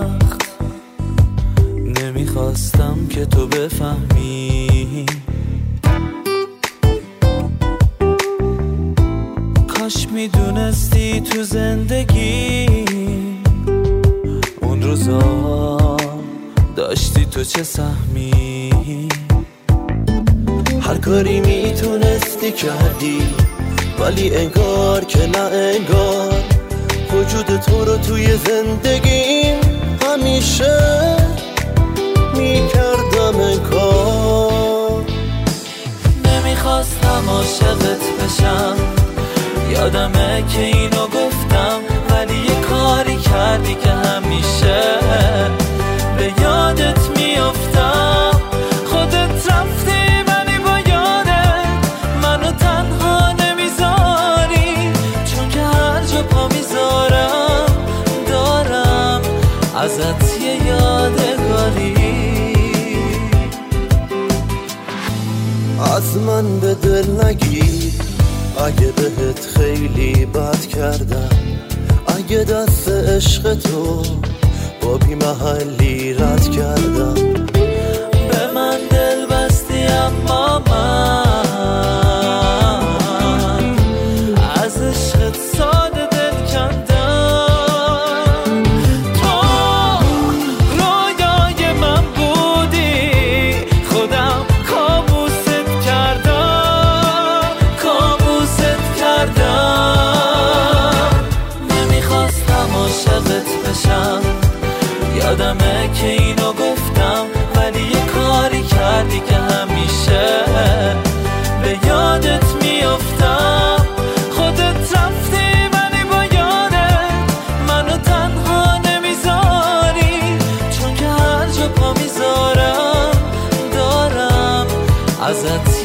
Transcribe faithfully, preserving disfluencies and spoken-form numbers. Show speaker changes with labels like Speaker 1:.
Speaker 1: وقت نمیخواستم که تو بفهمی، کاش میدونستی تو زندگی اون روزا داشتی تو چه سهمی. هر کاری میتونستی کردی ولی انگار که نه انگار، وجود تو رو توی زندگیم همیشه میکردم انکار. نمیخواستم عاشقت بشم، یادمه که اینو گفتم، ولی یه کاری کردی که همیشه به یادت میافتم. خودت رفتی ولی با یادت منو تنها نمیذاری، چون که هر جا پا میذارم دارم ازت یه یادگاری. از من به دل نگیر اگه بهت خیلی بد کردم، اگه دست عشق تو با بی محلی رد کردم. به من دل بستی اما من از عشقت ساده دل کندم. تو رویای من بودی، خودم کابوست کردم کابوست کردم. نمیخواستم عاشقت بشم، یادمه که اینو گفتم، ولی یه کاری کردی که همیشه به یادت میافتم. خودت رفتی ولی با یادت منو تنها نمیذاری، چون که هر جا پا میذارم دارم ازت